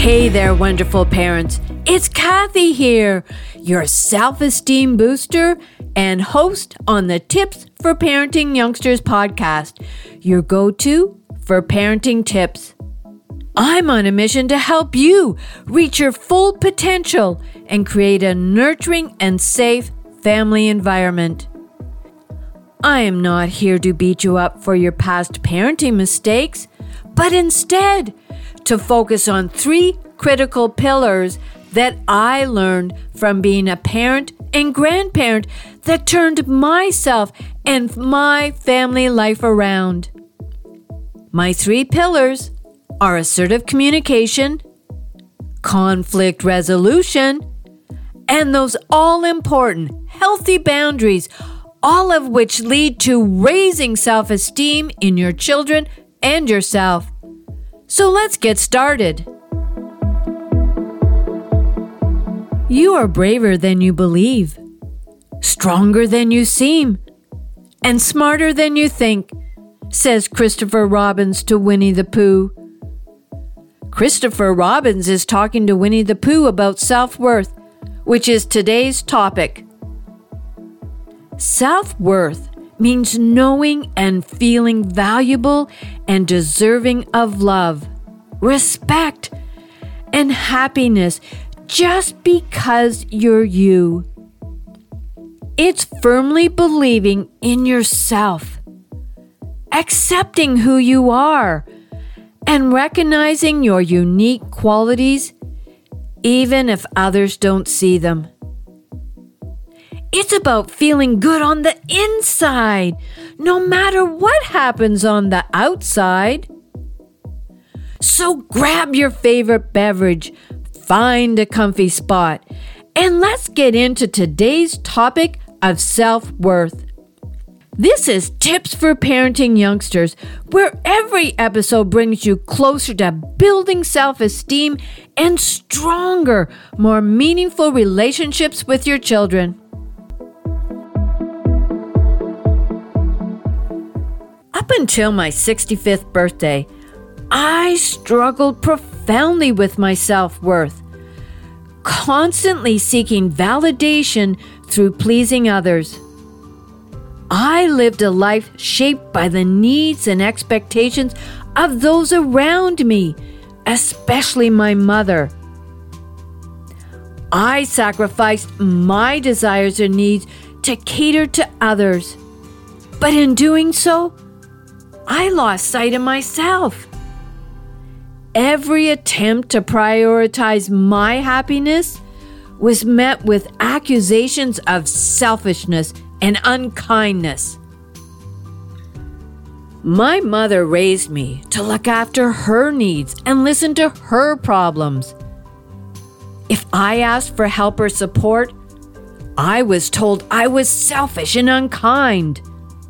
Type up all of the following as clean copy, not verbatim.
Hey there, wonderful parents. It's Kathy here, your self-esteem booster and host on the Tips for Parenting Youngsters podcast, your go-to for parenting tips. I'm on a mission to help you reach your full potential and create a nurturing and safe family environment. I am not here to beat you up for your past parenting mistakes, but instead to focus on 3 critical pillars that I learned from being a parent and grandparent that turned myself and my family life around. My 3 pillars are assertive communication, conflict resolution, and those all-important healthy boundaries, all of which lead to raising self-esteem in your children and yourself. So let's get started. You are braver than you believe, stronger than you seem, and smarter than you think, says Christopher Robin to Winnie the Pooh. Christopher Robin is talking to Winnie the Pooh about self-worth, which is today's topic. Self-worth means knowing and feeling valuable and deserving of love, respect, and happiness just because you're you. It's firmly believing in yourself, accepting who you are, and recognizing your unique qualities, even if others don't see them. It's about feeling good on the inside, no matter what happens on the outside. So grab your favorite beverage, find a comfy spot, and let's get into today's topic of self-worth. This is Tips for Parenting Youngsters, where every episode brings you closer to building self-esteem and stronger, more meaningful relationships with your children. Up until my 65th birthday, I struggled profoundly with my self-worth, constantly seeking validation through pleasing others. I lived a life shaped by the needs and expectations of those around me, especially my mother. I sacrificed my desires and needs to cater to others, but in doing so, I lost sight of myself. Every attempt to prioritize my happiness was met with accusations of selfishness and unkindness. My mother raised me to look after her needs and listen to her problems. If I asked for help or support, I was told I was selfish and unkind.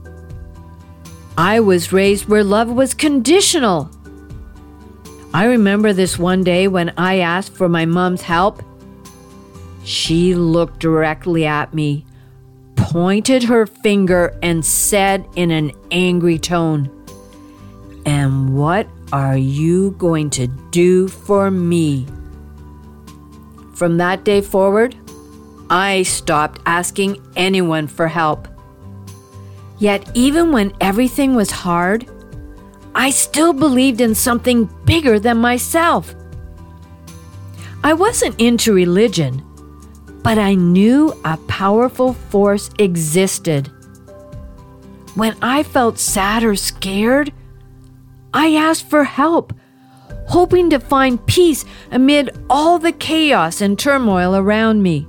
I was raised where love was conditional. I remember this one day when I asked for my mom's help. She looked directly at me, pointed her finger, and said in an angry tone, "And what are you going to do for me?" From that day forward, I stopped asking anyone for help. Yet even when everything was hard, I still believed in something bigger than myself. I wasn't into religion, but I knew a powerful force existed. When I felt sad or scared, I asked for help, hoping to find peace amid all the chaos and turmoil around me.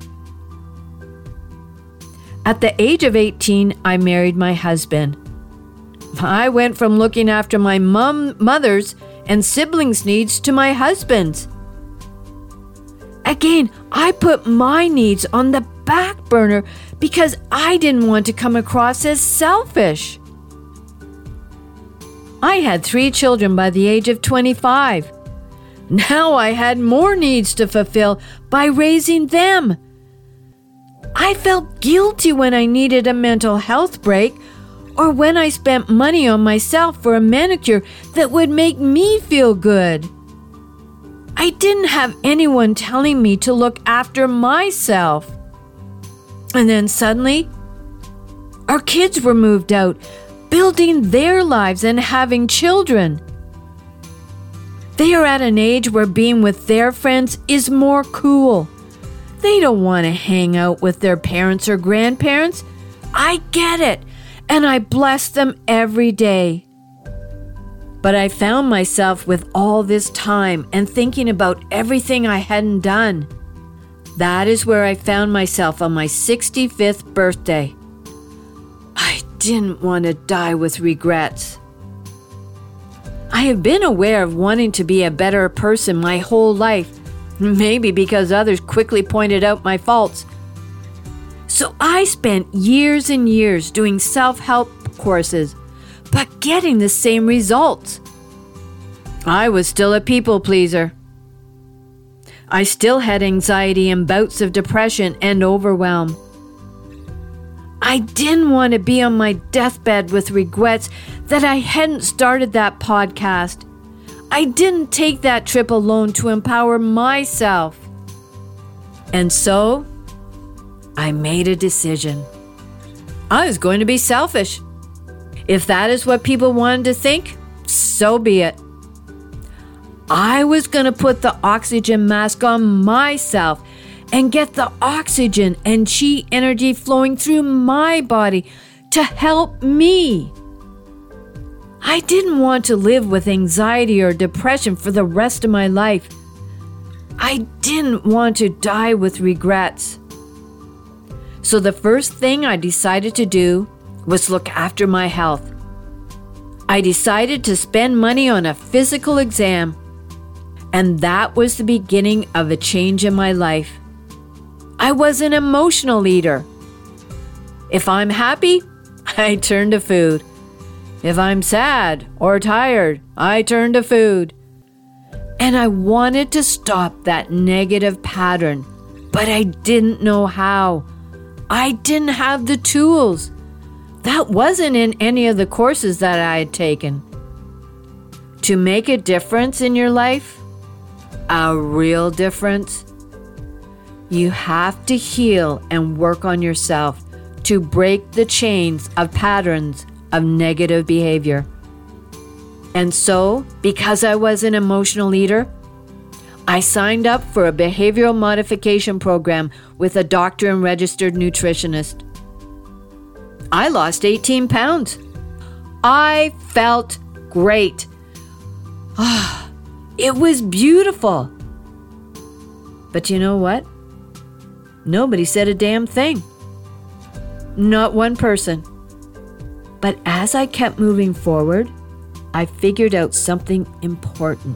At the age of 18, I married my husband. I went from looking after my mother's and siblings' needs to my husband's. Again, I put my needs on the back burner because I didn't want to come across as selfish. I had 3 children by the age of 25. Now I had more needs to fulfill by raising them. I felt guilty when I needed a mental health break or when I spent money on myself for a manicure that would make me feel good. I didn't have anyone telling me to look after myself. And then suddenly, our kids were moved out, building their lives and having children. They are at an age where being with their friends is more cool. They don't want to hang out with their parents or grandparents. I get it, and I bless them every day. But I found myself with all this time and thinking about everything I hadn't done. That is where I found myself on my 65th birthday. I didn't want to die with regrets. I have been aware of wanting to be a better person my whole life, maybe because others quickly pointed out my faults. So I spent years and years doing self-help courses, but getting the same results. I was still a people pleaser. I still had anxiety and bouts of depression and overwhelm. I didn't want to be on my deathbed with regrets that I hadn't started that podcast. I didn't take that trip alone to empower myself. And so, I made a decision. I was going to be selfish. If that is what people wanted to think, so be it. I was going to put the oxygen mask on myself and get the oxygen and chi energy flowing through my body to help me. I didn't want to live with anxiety or depression for the rest of my life. I didn't want to die with regrets. So the first thing I decided to do was look after my health. I decided to spend money on a physical exam, and that was the beginning of a change in my life. I was an emotional eater. If I'm happy, I turn to food. If I'm sad or tired, I turn to food. And I wanted to stop that negative pattern, but I didn't know how. I didn't have the tools. That wasn't in any of the courses that I had taken. To make a difference in your life, a real difference, you have to heal and work on yourself to break the chains of patterns of negative behavior. And so, because I was an emotional eater, I signed up for a behavioral modification program with a doctor and registered nutritionist. I lost 18 pounds. I felt great. It was beautiful. But you know what? Nobody said a damn thing. Not one person. But as I kept moving forward, I figured out something important.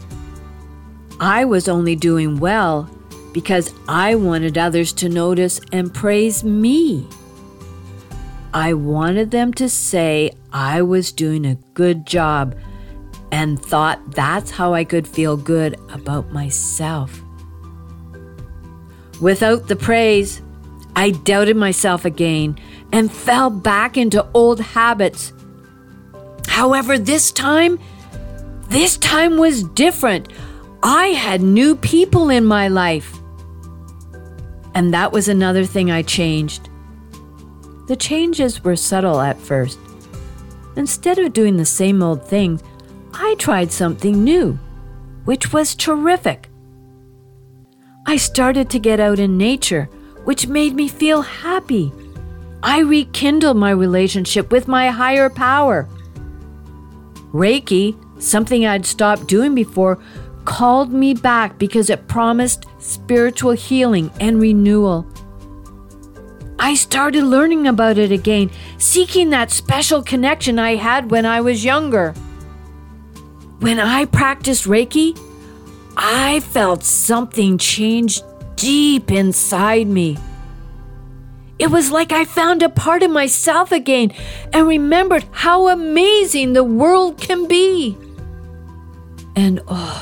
I was only doing well because I wanted others to notice and praise me. I wanted them to say I was doing a good job and thought that's how I could feel good about myself. Without the praise, I doubted myself again and fell back into old habits. However, this time was different. I had new people in my life. And that was another thing I changed. The changes were subtle at first. Instead of doing the same old things, I tried something new, which was terrific. I started to get out in nature, which made me feel happy. I rekindled my relationship with my higher power. Reiki, something I'd stopped doing before, called me back because it promised spiritual healing and renewal. I started learning about it again, seeking that special connection I had when I was younger. When I practiced Reiki, I felt something change deep inside me. It was like I found a part of myself again and remembered how amazing the world can be. And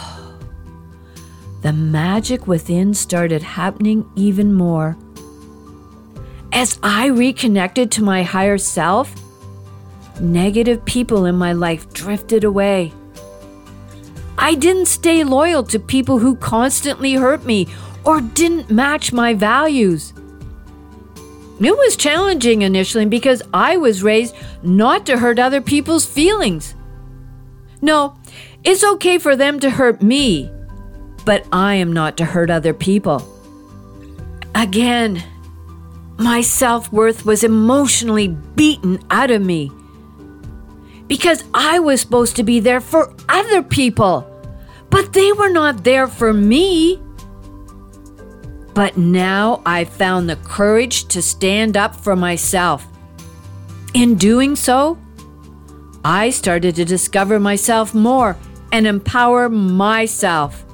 the magic within started happening even more. As I reconnected to my higher self, negative people in my life drifted away. I didn't stay loyal to people who constantly hurt me or didn't match my values. It was challenging initially because I was raised not to hurt other people's feelings. No, it's okay for them to hurt me, but I am not to hurt other people. Again, my self-worth was emotionally beaten out of me because I was supposed to be there for other people, but they were not there for me. But now I found the courage to stand up for myself. In doing so, I started to discover myself more and empower myself.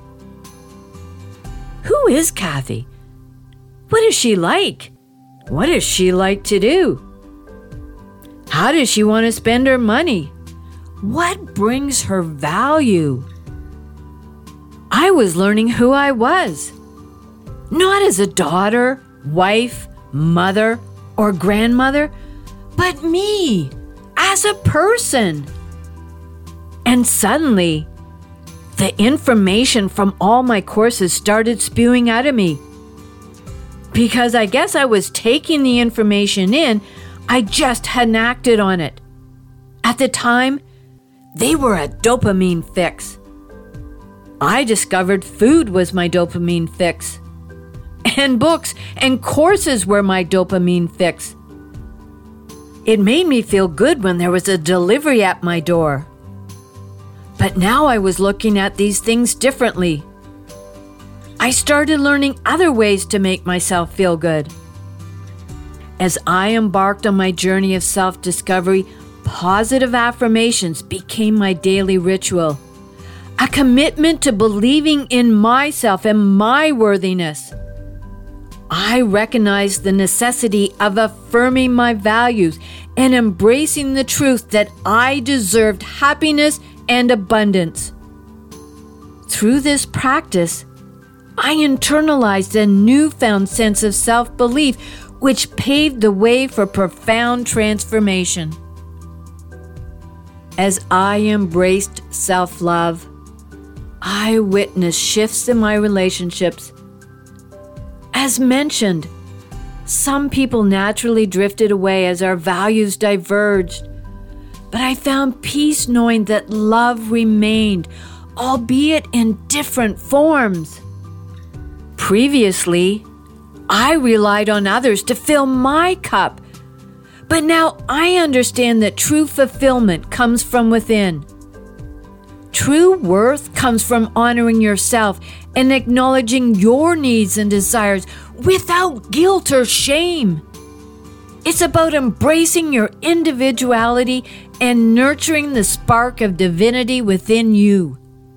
Who is Kathy? What is she like? What does she like to do? How does she want to spend her money? What brings her value? I was learning who I was. Not as a daughter, wife, mother, or grandmother, but me as a person. And suddenly, the information from all my courses started spewing out of me. Because I guess I was taking the information in, I just hadn't acted on it. At the time, they were a dopamine fix. I discovered food was my dopamine fix. And books and courses were my dopamine fix. It made me feel good when there was a delivery at my door. But now I was looking at these things differently. I started learning other ways to make myself feel good. As I embarked on my journey of self-discovery, positive affirmations became my daily ritual. A commitment to believing in myself and my worthiness. I recognized the necessity of affirming my values and embracing the truth that I deserved happiness and abundance. Through this practice, I internalized a newfound sense of self-belief, which paved the way for profound transformation. As I embraced self-love, I witnessed shifts in my relationships. As mentioned, some people naturally drifted away as our values diverged, but I found peace knowing that love remained, albeit in different forms. Previously, I relied on others to fill my cup, but now I understand that true fulfillment comes from within. True worth comes from honoring yourself and acknowledging your needs and desires without guilt or shame. It's about embracing your individuality and nurturing the spark of divinity within you.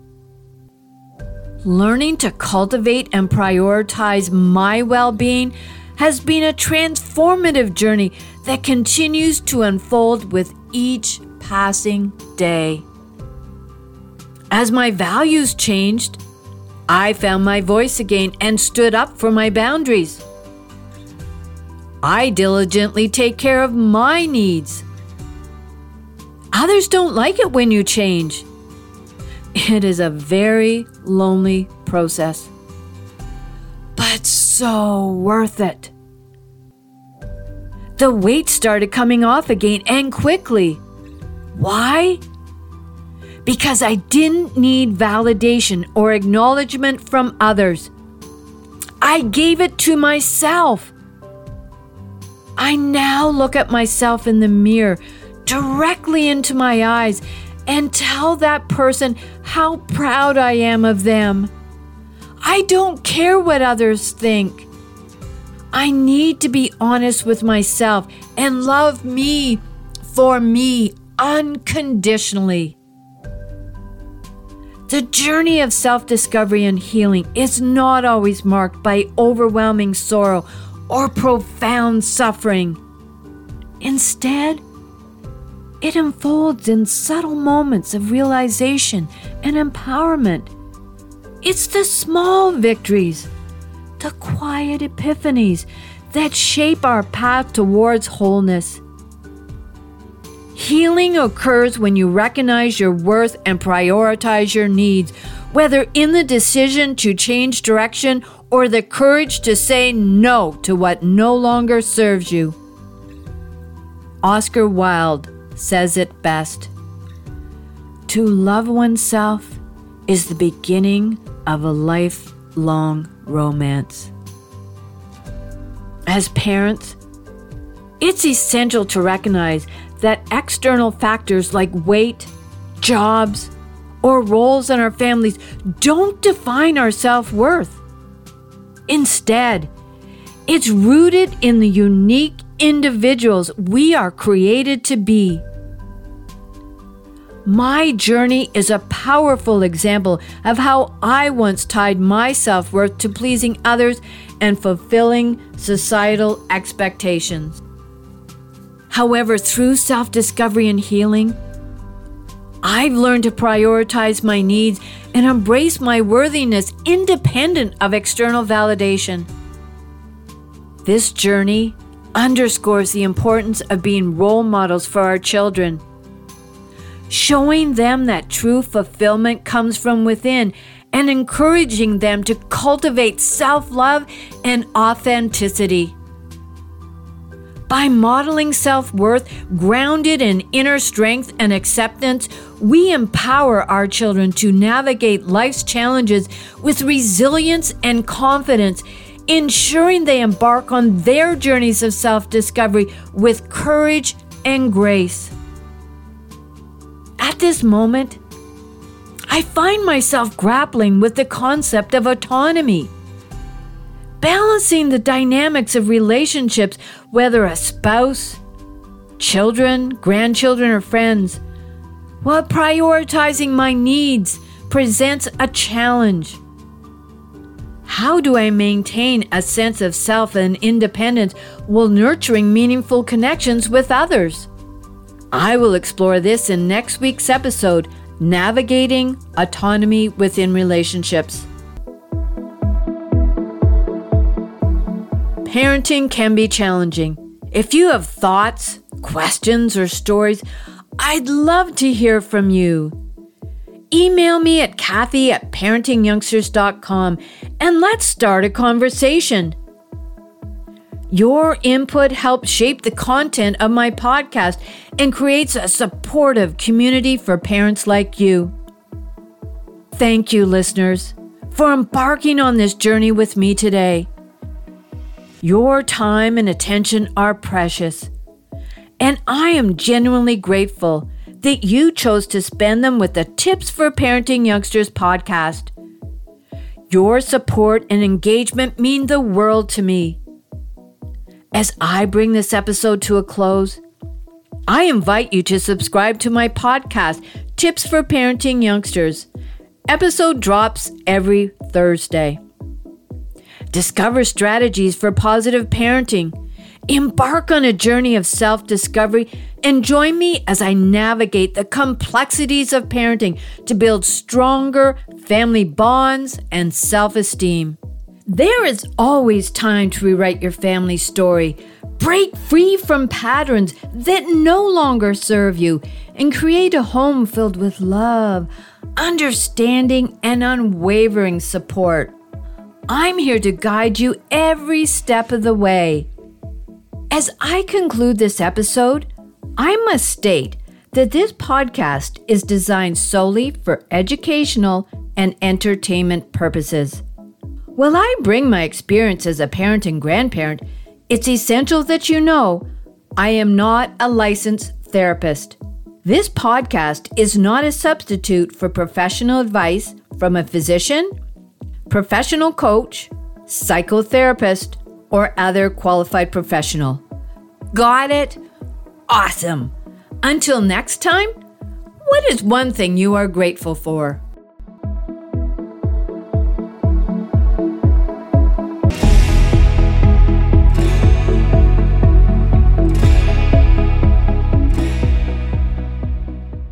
Learning to cultivate and prioritize my well-being has been a transformative journey that continues to unfold with each passing day. As my values changed, I found my voice again and stood up for my boundaries. I diligently take care of my needs. Others don't like it when you change. It is a very lonely process, but so worth it. The weight started coming off again and quickly. Why? Because I didn't need validation or acknowledgement from others. I gave it to myself. I now look at myself in the mirror, directly into my eyes, and tell that person how proud I am of them. I don't care what others think. I need to be honest with myself and love me for me unconditionally. The journey of self-discovery and healing is not always marked by overwhelming sorrow or profound suffering. Instead, it unfolds in subtle moments of realization and empowerment. It's the small victories, the quiet epiphanies that shape our path towards wholeness. Healing occurs when you recognize your worth and prioritize your needs, whether in the decision to change direction or the courage to say no to what no longer serves you. Oscar Wilde says it best. To love oneself is the beginning of a lifelong romance. As parents, it's essential to recognize that external factors like weight, jobs, or roles in our families don't define our self-worth. Instead, it's rooted in the unique individuals we are created to be. My journey is a powerful example of how I once tied my self-worth to pleasing others and fulfilling societal expectations. However, through self-discovery and healing, I've learned to prioritize my needs and embrace my worthiness independent of external validation. This journey underscores the importance of being role models for our children, showing them that true fulfillment comes from within and encouraging them to cultivate self-love and authenticity. By modeling self-worth grounded in inner strength and acceptance, we empower our children to navigate life's challenges with resilience and confidence, ensuring they embark on their journeys of self-discovery with courage and grace. At this moment, I find myself grappling with the concept of autonomy, balancing the dynamics of relationships, whether a spouse, children, grandchildren, or friends, while prioritizing my needs presents a challenge. How do I maintain a sense of self and independence while nurturing meaningful connections with others? I will explore this in next week's episode, Navigating Autonomy Within Relationships. Parenting can be challenging. If you have thoughts, questions, or stories, I'd love to hear from you. Email me at Kathy@parentingyoungsters.com and let's start a conversation. Your input helps shape the content of my podcast and creates a supportive community for parents like you. Thank you, listeners, for embarking on this journey with me today. Your time and attention are precious, and I am genuinely grateful that you chose to spend them with the Tips for Parenting Youngsters podcast. Your support and engagement mean the world to me. As I bring this episode to a close, I invite you to subscribe to my podcast, Tips for Parenting Youngsters. Episode drops every Thursday. Discover strategies for positive parenting. Embark on a journey of self-discovery and join me as I navigate the complexities of parenting to build stronger family bonds and self-esteem. There is always time to rewrite your family story. Break free from patterns that no longer serve you and create a home filled with love, understanding, and unwavering support. I'm here to guide you every step of the way. As I conclude this episode, I must state that this podcast is designed solely for educational and entertainment purposes. While I bring my experience as a parent and grandparent, it's essential that you know I am not a licensed therapist. This podcast is not a substitute for professional advice from a physician, professional coach, psychotherapist, or other qualified professional. Got it? Awesome. Until next time, what is one thing you are grateful for?